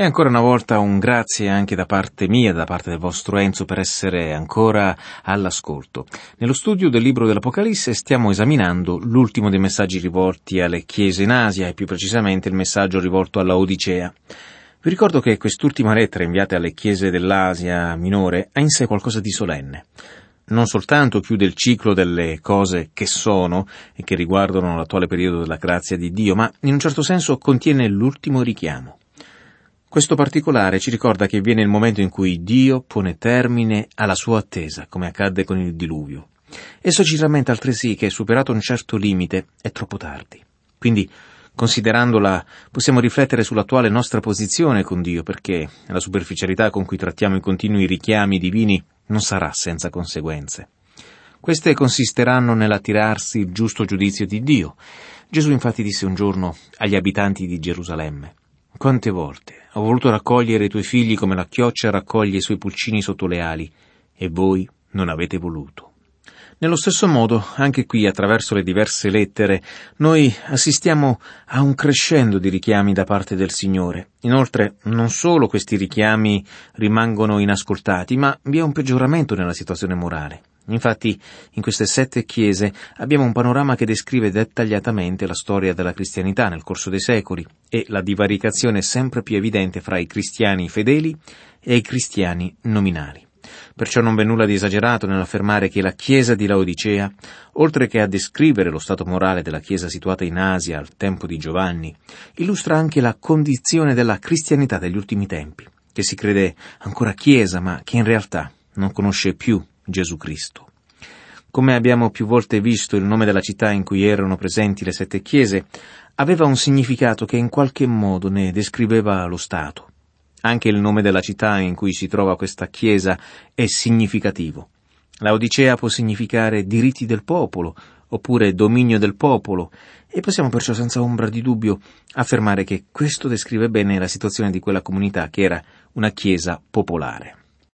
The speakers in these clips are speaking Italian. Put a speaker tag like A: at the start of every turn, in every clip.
A: E ancora una volta un grazie anche da parte mia, da parte del vostro Enzo, per essere ancora all'ascolto. Nello studio del libro dell'Apocalisse stiamo esaminando l'ultimo dei messaggi rivolti alle chiese in Asia, e più precisamente il messaggio rivolto alla Odicea. Vi ricordo che quest'ultima lettera inviata alle chiese dell'Asia minore ha in sé qualcosa di solenne. Non soltanto chiude il ciclo delle cose che sono e che riguardano l'attuale periodo della grazia di Dio, ma in un certo senso contiene l'ultimo richiamo. Questo particolare ci ricorda che viene il momento in cui Dio pone termine alla sua attesa, come accadde con il diluvio. Esso ci rammenta altresì che, superato un certo limite, è troppo tardi. Quindi, considerandola, possiamo riflettere sull'attuale nostra posizione con Dio, perché la superficialità con cui trattiamo i continui richiami divini non sarà senza conseguenze. Queste consisteranno nell'attirarsi il giusto giudizio di Dio. Gesù infatti disse un giorno agli abitanti di Gerusalemme: «Quante volte ho voluto raccogliere i tuoi figli come la chioccia raccoglie i suoi pulcini sotto le ali, e voi non avete voluto». Nello stesso modo, anche qui, attraverso le diverse lettere, noi assistiamo a un crescendo di richiami da parte del Signore. Inoltre, non solo questi richiami rimangono inascoltati, ma vi è un peggioramento nella situazione morale. Infatti, in queste 7 chiese abbiamo un panorama che descrive dettagliatamente la storia della cristianità nel corso dei secoli e la divaricazione sempre più evidente fra i cristiani fedeli e i cristiani nominali. Perciò non v'è nulla di esagerato nell'affermare che la Chiesa di Laodicea, oltre che a descrivere lo stato morale della Chiesa situata in Asia al tempo di Giovanni, illustra anche la condizione della cristianità degli ultimi tempi, che si crede ancora Chiesa ma che in realtà non conosce più Gesù Cristo. Come abbiamo più volte visto, il nome della città in cui erano presenti le 7 chiese aveva un significato che in qualche modo ne descriveva lo stato. Anche il nome della città in cui si trova questa chiesa è significativo. Laodicea può significare diritti del popolo, oppure dominio del popolo, e possiamo perciò senza ombra di dubbio affermare che questo descrive bene la situazione di quella comunità, che era una chiesa popolare.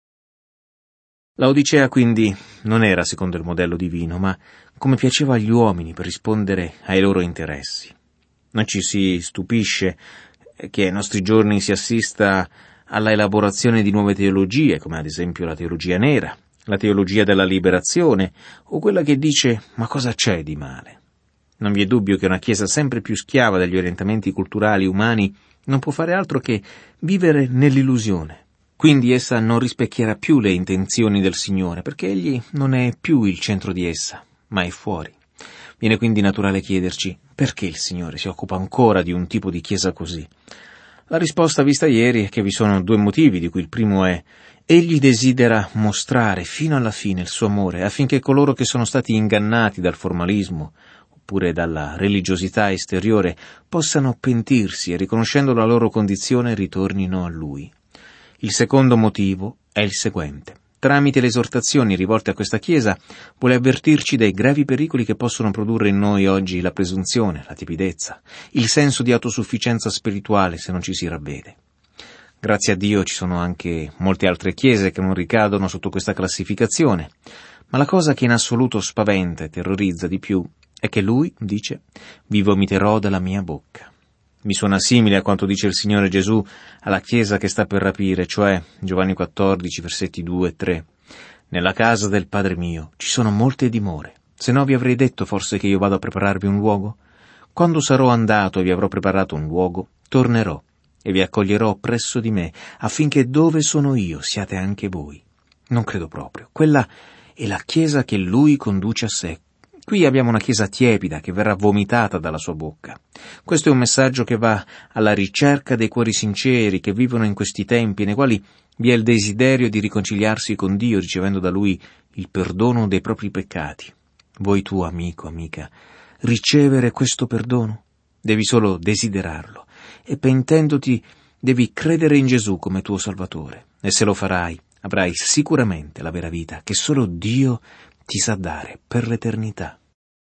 A: Laodicea quindi non era secondo il modello divino, ma come piaceva agli uomini per rispondere ai loro interessi. Non ci si stupisce che ai nostri giorni si assista alla elaborazione di nuove teologie, come ad esempio la teologia nera, la teologia della liberazione, o quella che dice «ma cosa c'è di male?». Non vi è dubbio che una Chiesa sempre più schiava degli orientamenti culturali umani non può fare altro che vivere nell'illusione. Quindi essa non rispecchierà più le intenzioni del Signore, perché Egli non è più il centro di essa, ma è fuori. Viene quindi naturale chiederci perché il Signore si occupa ancora di un tipo di Chiesa così. La risposta vista ieri è che vi sono 2 motivi, di cui il primo è: Egli desidera mostrare fino alla fine il suo amore, affinché coloro che sono stati ingannati dal formalismo, oppure dalla religiosità esteriore, possano pentirsi e, riconoscendo la loro condizione, ritornino a Lui. Il secondo motivo è il seguente. Tramite le esortazioni rivolte a questa Chiesa, vuole avvertirci dei gravi pericoli che possono produrre in noi oggi la presunzione, la tiepidezza, il senso di autosufficienza spirituale se non ci si ravvede. Grazie a Dio ci sono anche molte altre Chiese che non ricadono sotto questa classificazione, ma la cosa che in assoluto spaventa e terrorizza di più è che Lui dice: «Vi vomiterò dalla mia bocca». Mi suona simile a quanto dice il Signore Gesù alla Chiesa che sta per rapire, cioè Giovanni 14, versetti 2 e 3. «Nella casa del Padre mio ci sono molte dimore, se no vi avrei detto forse che io vado a prepararvi un luogo? Quando sarò andato e vi avrò preparato un luogo, tornerò e vi accoglierò presso di me, affinché dove sono io siate anche voi». Non credo proprio. Quella è la Chiesa che Lui conduce a sé. Qui abbiamo una Chiesa tiepida che verrà vomitata dalla sua bocca. Questo è un messaggio che va alla ricerca dei cuori sinceri che vivono in questi tempi, nei quali vi è il desiderio di riconciliarsi con Dio, ricevendo da Lui il perdono dei propri peccati. Vuoi tu, amico, amica, ricevere questo perdono? Devi solo desiderarlo, e pentendoti devi credere in Gesù come tuo Salvatore, e se lo farai avrai sicuramente la vera vita che solo Dio ti sa dare per l'eternità.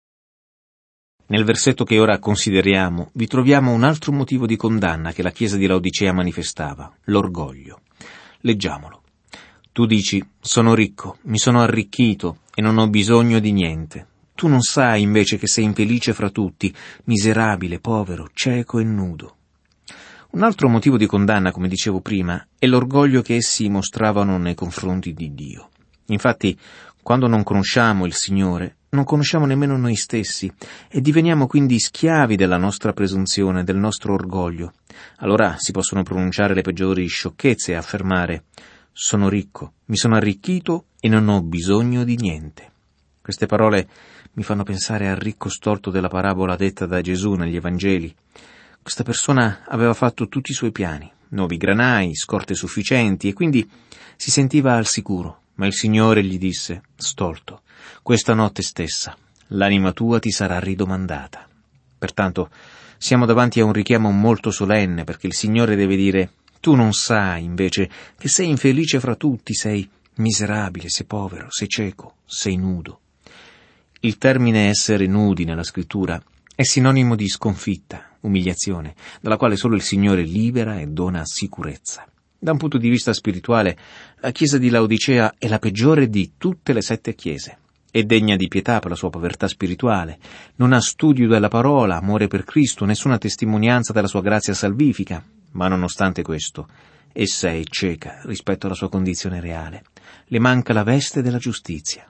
A: Nel versetto che ora consideriamo vi troviamo un altro motivo di condanna che la Chiesa di Laodicea manifestava: l'orgoglio. Leggiamolo. Tu dici: «Sono ricco, mi sono arricchito e non ho bisogno di niente. Tu non sai invece che sei infelice fra tutti, miserabile, povero, cieco e nudo». Un altro motivo di condanna, come dicevo prima, è l'orgoglio che essi mostravano nei confronti di Dio. Infatti, quando non conosciamo il Signore, non conosciamo nemmeno noi stessi e diveniamo quindi schiavi della nostra presunzione, del nostro orgoglio. Allora si possono pronunciare le peggiori sciocchezze e affermare: sono ricco, mi sono arricchito e non ho bisogno di niente. Queste parole mi fanno pensare al ricco stolto della parabola detta da Gesù negli Evangeli. Questa persona aveva fatto tutti i suoi piani, nuovi granai, scorte sufficienti, e quindi si sentiva al sicuro. Ma il Signore gli disse: stolto, questa notte stessa l'anima tua ti sarà ridomandata. Pertanto siamo davanti a un richiamo molto solenne, perché il Signore deve dire: tu non sai invece che sei infelice fra tutti, sei miserabile, sei povero, sei cieco, sei nudo. Il termine essere nudi nella scrittura è sinonimo di sconfitta, umiliazione, dalla quale solo il Signore libera e dona sicurezza. Da un punto di vista spirituale, la chiesa di Laodicea è la peggiore di tutte le 7 chiese. È degna di pietà per la sua povertà spirituale, non ha studio della parola, amore per Cristo, nessuna testimonianza della sua grazia salvifica, ma nonostante questo, essa è cieca rispetto alla sua condizione reale. Le manca la veste della giustizia.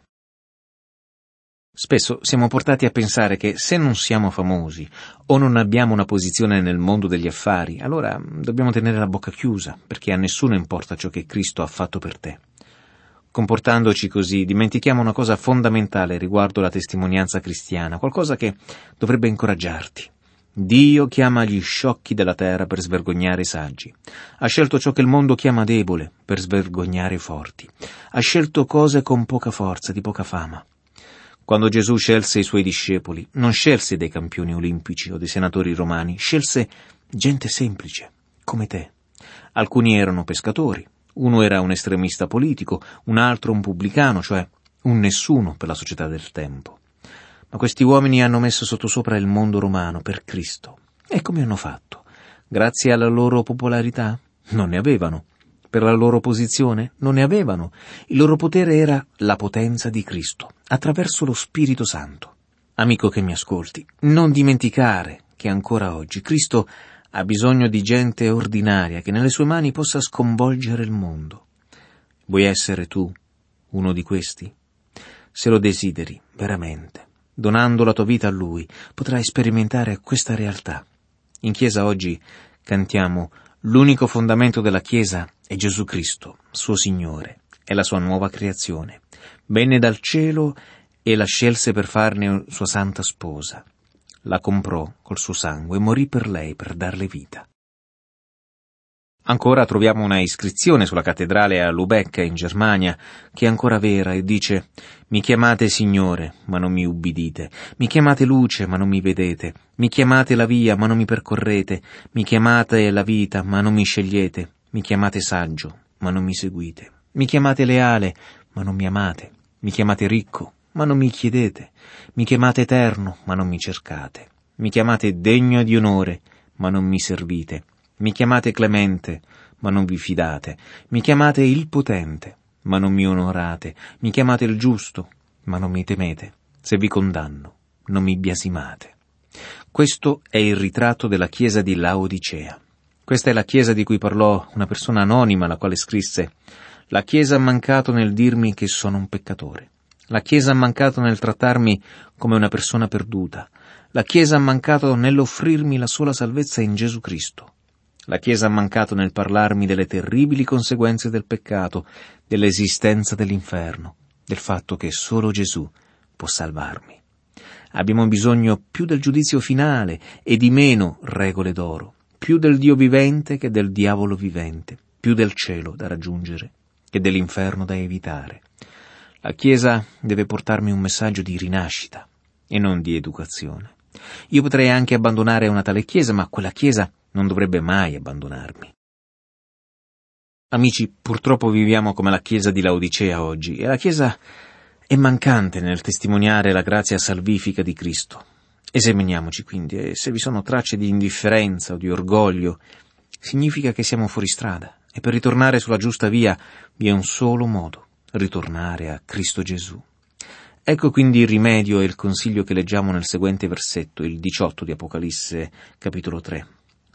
A: Spesso siamo portati a pensare che se non siamo famosi o non abbiamo una posizione nel mondo degli affari, allora dobbiamo tenere la bocca chiusa, perché a nessuno importa ciò che Cristo ha fatto per te. Comportandoci così, dimentichiamo una cosa fondamentale riguardo la testimonianza cristiana, qualcosa che dovrebbe incoraggiarti. Dio chiama gli sciocchi della terra per svergognare i saggi. Ha scelto ciò che il mondo chiama debole per svergognare i forti. Ha scelto cose con poca forza, di poca fama. Quando Gesù scelse i suoi discepoli, non scelse dei campioni olimpici o dei senatori romani, scelse gente semplice, come te. Alcuni erano pescatori, uno era un estremista politico, un altro un pubblicano, cioè un nessuno per la società del tempo. Ma questi uomini hanno messo sottosopra il mondo romano per Cristo. E come hanno fatto? Grazie alla loro popolarità? Non ne avevano. Per la loro posizione? Non ne avevano. Il loro potere era la potenza di Cristo, attraverso lo Spirito Santo. Amico che mi ascolti, non dimenticare che ancora oggi Cristo ha bisogno di gente ordinaria che nelle sue mani possa sconvolgere il mondo. Vuoi essere tu uno di questi? Se lo desideri, veramente, donando la tua vita a Lui, potrai sperimentare questa realtà. In chiesa oggi cantiamo: l'unico fondamento della Chiesa è Gesù Cristo, suo Signore, è la sua nuova creazione. Venne dal cielo e la scelse per farne sua santa sposa. La comprò col suo sangue e morì per lei per darle vita. Ancora troviamo una iscrizione sulla cattedrale a Lübeck, in Germania, che è ancora vera e dice: mi chiamate Signore, ma non mi ubbidite, mi chiamate luce, ma non mi vedete, mi chiamate la via, ma non mi percorrete, mi chiamate la vita, ma non mi scegliete, mi chiamate saggio, ma non mi seguite, mi chiamate leale, ma non mi amate, mi chiamate ricco, ma non mi chiedete, mi chiamate eterno, ma non mi cercate, mi chiamate degno di onore, ma non mi servite, mi chiamate clemente, ma non vi fidate, mi chiamate il potente, ma non mi onorate, mi chiamate il giusto, ma non mi temete, se vi condanno, non mi biasimate. Questo è il ritratto della chiesa di Laodicea. Questa è la chiesa di cui parlò una persona anonima, la quale scrisse: la chiesa ha mancato nel dirmi che sono un peccatore. La chiesa ha mancato nel trattarmi come una persona perduta. La chiesa ha mancato nell'offrirmi la sola salvezza in Gesù Cristo. La Chiesa ha mancato nel parlarmi delle terribili conseguenze del peccato, dell'esistenza dell'inferno, del fatto che solo Gesù può salvarmi. Abbiamo bisogno più del giudizio finale e di meno regole d'oro, più del Dio vivente che del diavolo vivente, più del cielo da raggiungere che dell'inferno da evitare. La Chiesa deve portarmi un messaggio di rinascita e non di educazione. Io potrei anche abbandonare una tale Chiesa, ma quella Chiesa non dovrebbe mai abbandonarmi. Amici, purtroppo viviamo come la Chiesa di Laodicea oggi, e la Chiesa è mancante nel testimoniare la grazia salvifica di Cristo. Esaminiamoci quindi, e se vi sono tracce di indifferenza o di orgoglio, significa che siamo fuori strada, e per ritornare sulla giusta via vi è un solo modo: ritornare a Cristo Gesù. Ecco quindi il rimedio e il consiglio che leggiamo nel seguente versetto, il 18 di Apocalisse, capitolo 3.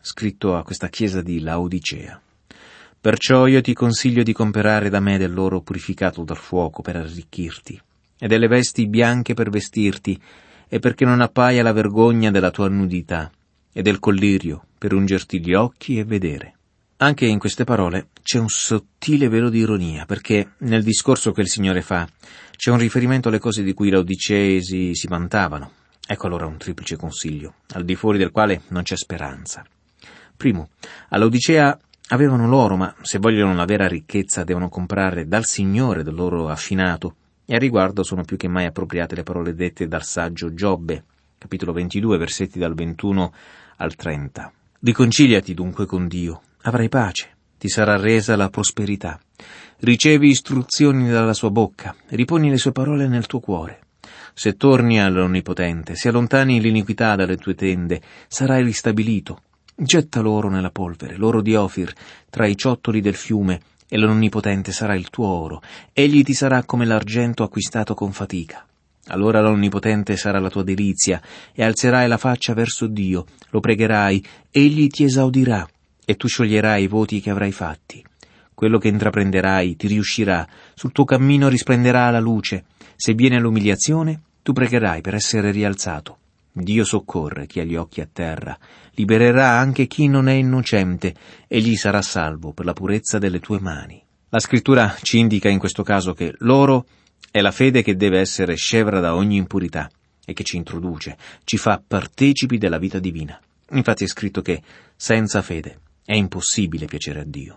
A: scritto a questa chiesa di Laodicea. Perciò io ti consiglio di comperare da me dell'oro purificato dal fuoco per arricchirti, e delle vesti bianche per vestirti, e perché non appaia la vergogna della tua nudità, e del collirio per ungerti gli occhi e vedere. Anche in queste parole c'è un sottile velo di ironia, perché nel discorso che il Signore fa c'è un riferimento alle cose di cui i laodicesi si vantavano. Ecco allora un triplice consiglio, al di fuori del quale non c'è speranza. Primo, a Laodicea avevano l'oro, ma se vogliono una vera ricchezza devono comprare dal Signore dell'oro affinato, e a riguardo sono più che mai appropriate le parole dette dal saggio Giobbe, capitolo 22, versetti dal 21 al 30. Riconciliati dunque con Dio, avrai pace, ti sarà resa la prosperità. Ricevi istruzioni dalla sua bocca, riponi le sue parole nel tuo cuore. Se torni all'Onnipotente, se allontani l'iniquità dalle tue tende, sarai ristabilito. Getta l'oro nella polvere, l'oro di Ofir, tra i ciottoli del fiume, e l'Onnipotente sarà il tuo oro. Egli ti sarà come l'argento acquistato con fatica. Allora l'Onnipotente sarà la tua delizia, e alzerai la faccia verso Dio, lo pregherai, egli ti esaudirà, e tu scioglierai i voti che avrai fatti. Quello che intraprenderai ti riuscirà, sul tuo cammino risplenderà la luce. Se viene l'umiliazione, tu pregherai per essere rialzato. Dio soccorre chi ha gli occhi a terra, libererà anche chi non è innocente, egli sarà salvo per la purezza delle tue mani. La scrittura ci indica in questo caso che l'oro è la fede che deve essere scevra da ogni impurità e che ci introduce, ci fa partecipi della vita divina. Infatti è scritto che senza fede è impossibile piacere a Dio.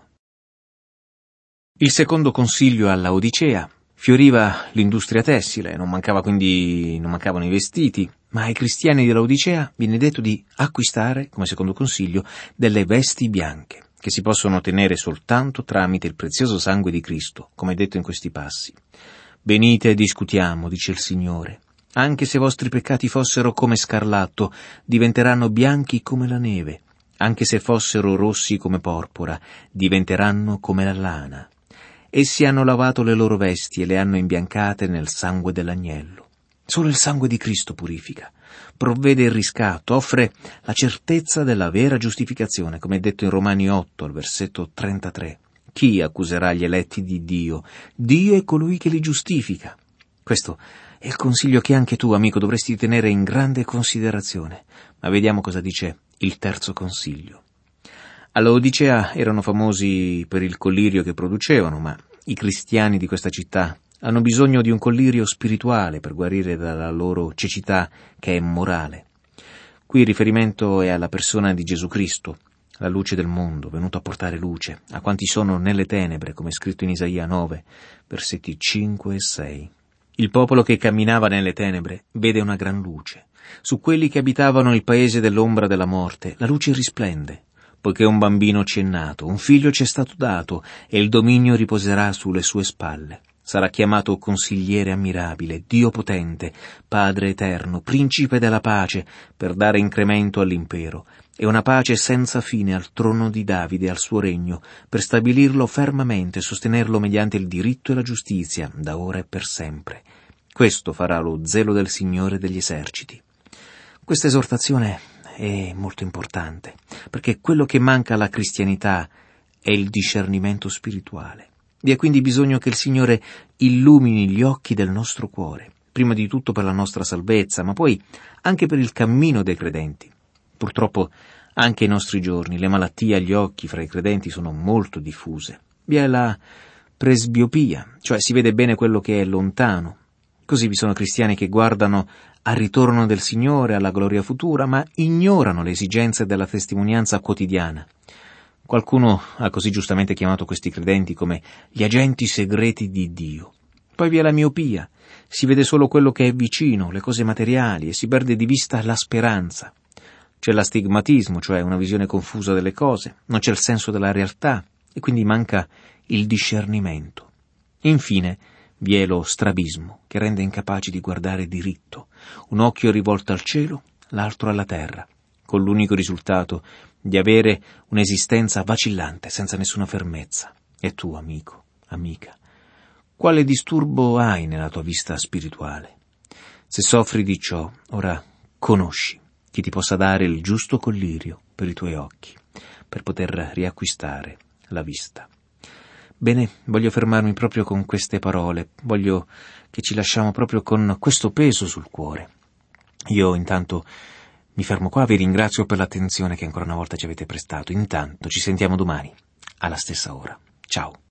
A: Il secondo consiglio alla Odicea: fioriva l'industria tessile, non mancavano i vestiti, ma ai cristiani di Laodicea viene detto di acquistare, come secondo consiglio, delle vesti bianche, che si possono ottenere soltanto tramite il prezioso sangue di Cristo, come è detto in questi passi. Venite e discutiamo, dice il Signore. Anche se i vostri peccati fossero come scarlatto, diventeranno bianchi come la neve. Anche se fossero rossi come porpora, diventeranno come la lana. Essi hanno lavato le loro vesti e le hanno imbiancate nel sangue dell'agnello. Solo il sangue di Cristo purifica, provvede il riscatto, offre la certezza della vera giustificazione, come è detto in Romani 8, al versetto 33. Chi accuserà gli eletti di Dio? Dio è colui che li giustifica. Questo è il consiglio che anche tu, amico, dovresti tenere in grande considerazione. Ma vediamo cosa dice il terzo consiglio. A Laodicea erano famosi per il collirio che producevano, ma i cristiani di questa città hanno bisogno di un collirio spirituale per guarire dalla loro cecità che è morale. Qui il riferimento è alla persona di Gesù Cristo, la luce del mondo, venuto a portare luce a quanti sono nelle tenebre, come è scritto in Isaia 9, versetti 5 e 6. Il popolo che camminava nelle tenebre vede una gran luce. Su quelli che abitavano il paese dell'ombra della morte, la luce risplende. Poiché un bambino ci è nato, un figlio ci è stato dato, e il dominio riposerà sulle sue spalle. Sarà chiamato Consigliere ammirabile, Dio potente, Padre eterno, Principe della pace, per dare incremento all'impero, e una pace senza fine al trono di Davide e al suo regno, per stabilirlo fermamente e sostenerlo mediante il diritto e la giustizia, da ora e per sempre. Questo farà lo zelo del Signore degli eserciti. Questa esortazione è molto importante, perché quello che manca alla cristianità è il discernimento spirituale. Vi è quindi bisogno che il Signore illumini gli occhi del nostro cuore, prima di tutto per la nostra salvezza, ma poi anche per il cammino dei credenti. Purtroppo anche ai nostri giorni le malattie agli occhi fra i credenti sono molto diffuse. Vi è la presbiopia, cioè si vede bene quello che è lontano. Così vi sono cristiani che guardano al ritorno del Signore, alla gloria futura, ma ignorano le esigenze della testimonianza quotidiana. Qualcuno ha così giustamente chiamato questi credenti come gli agenti segreti di Dio. Poi vi è la miopia, si vede solo quello che è vicino, le cose materiali, e si perde di vista la speranza. C'è l'astigmatismo, cioè una visione confusa delle cose, non c'è il senso della realtà, e quindi manca il discernimento. Infine, vi è lo strabismo, che rende incapaci di guardare diritto, un occhio rivolto al cielo, l'altro alla terra, con l'unico risultato di avere un'esistenza vacillante, senza nessuna fermezza. E tu, amico, amica, quale disturbo hai nella tua vista spirituale? Se soffri di ciò, ora conosci chi ti possa dare il giusto collirio per i tuoi occhi, per poter riacquistare la vista. Bene, voglio fermarmi proprio con queste parole, voglio che ci lasciamo proprio con questo peso sul cuore. Io intanto mi fermo qua, vi ringrazio per l'attenzione che ancora una volta ci avete prestato. Intanto ci sentiamo domani, alla stessa ora. Ciao.